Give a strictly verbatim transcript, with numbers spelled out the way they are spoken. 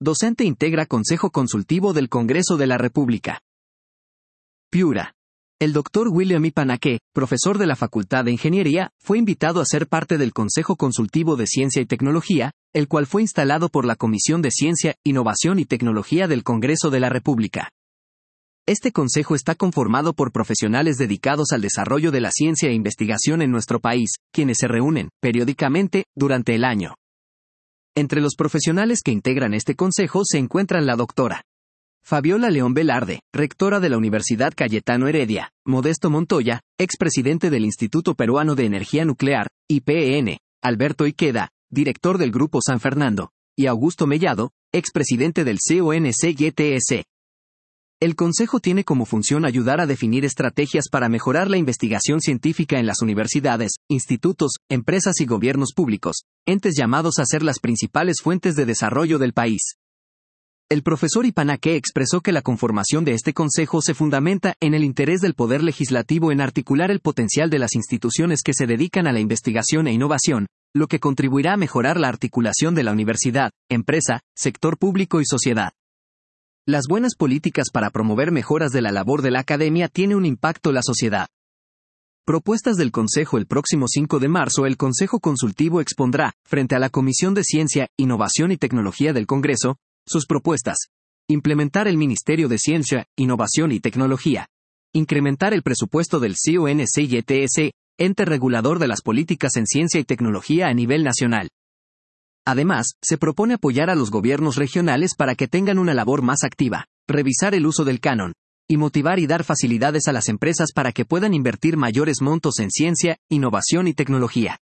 docente integra Consejo Consultivo del Congreso de la República. Piura. El doctor William I. Panaque, profesor de la Facultad de Ingeniería, fue invitado a ser parte del Consejo Consultivo de Ciencia y Tecnología, el cual fue instalado por la Comisión de Ciencia, Innovación y Tecnología del Congreso de la República. Este consejo está conformado por profesionales dedicados al desarrollo de la ciencia e investigación en nuestro país, quienes se reúnen, periódicamente, durante el año. Entre los profesionales que integran este consejo se encuentran la doctora Fabiola León Velarde, rectora de la Universidad Cayetano Heredia; Modesto Montoya, expresidente del Instituto Peruano de Energía Nuclear, I P E N; Alberto Iqueda, director del Grupo San Fernando; y Augusto Mellado, expresidente del C O N C Y T S. El Consejo tiene como función ayudar a definir estrategias para mejorar la investigación científica en las universidades, institutos, empresas y gobiernos públicos, entes llamados a ser las principales fuentes de desarrollo del país. El profesor Ipanaque expresó que la conformación de este consejo se fundamenta en el interés del Poder Legislativo en articular el potencial de las instituciones que se dedican a la investigación e innovación, lo que contribuirá a mejorar la articulación de la universidad, empresa, sector público y sociedad. Las buenas políticas para promover mejoras de la labor de la academia tienen un impacto en la sociedad. Propuestas del Consejo. El próximo cinco de marzo el Consejo Consultivo expondrá, frente a la Comisión de Ciencia, Innovación y Tecnología del Congreso, sus propuestas. Implementar el Ministerio de Ciencia, Innovación y Tecnología. Incrementar el presupuesto del C O N C Y T S, ente regulador de las políticas en ciencia y tecnología a nivel nacional. Además, se propone apoyar a los gobiernos regionales para que tengan una labor más activa, revisar el uso del canon, y motivar y dar facilidades a las empresas para que puedan invertir mayores montos en ciencia, innovación y tecnología.